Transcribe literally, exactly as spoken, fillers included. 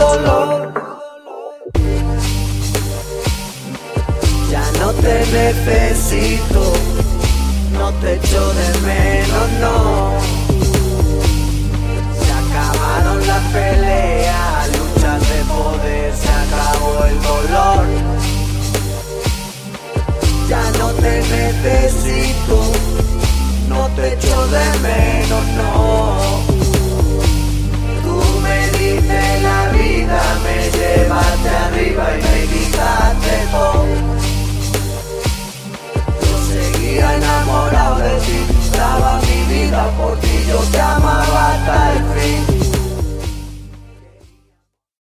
dolor. Ya no te necesito, no te echo de menos, no. Se acabaron las peleas, luchas de poder, se acabó el dolor. Ya no te necesito, no te echo de menos, no. Tú me diste la vida, me llevaste arriba y me quitaste todo. Yo seguía enamorado de ti, daba mi vida por ti, yo te amo.